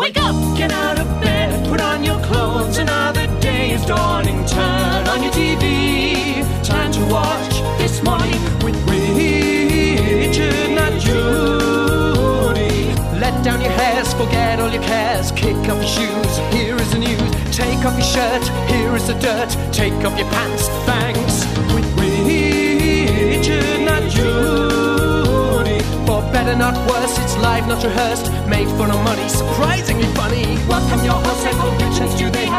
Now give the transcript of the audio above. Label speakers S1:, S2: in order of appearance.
S1: Wake up, get out of bed, put on your clothes, another day is dawning. Turn on your TV, time to watch This Morning with Richard, not Judy. Let down your hairs, forget all your cares, kick off your shoes, here is the news. Take off your shirt, here is the dirt, take off your pants, thanks. With Richard, not Judy. For better, not worse, it's live, not rehearsed, made for no money, surprisingly funny. Welcome your host, Ethel Richards, do they